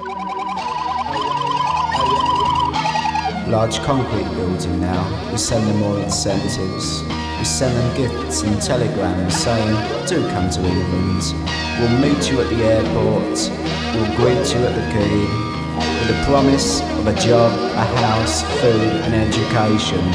Large concrete building now, we send them more incentives. We send them gifts and telegrams saying, do come to England. We'll meet you at the airport, we'll greet you at the quay, with the promise of a job, a house, food and education.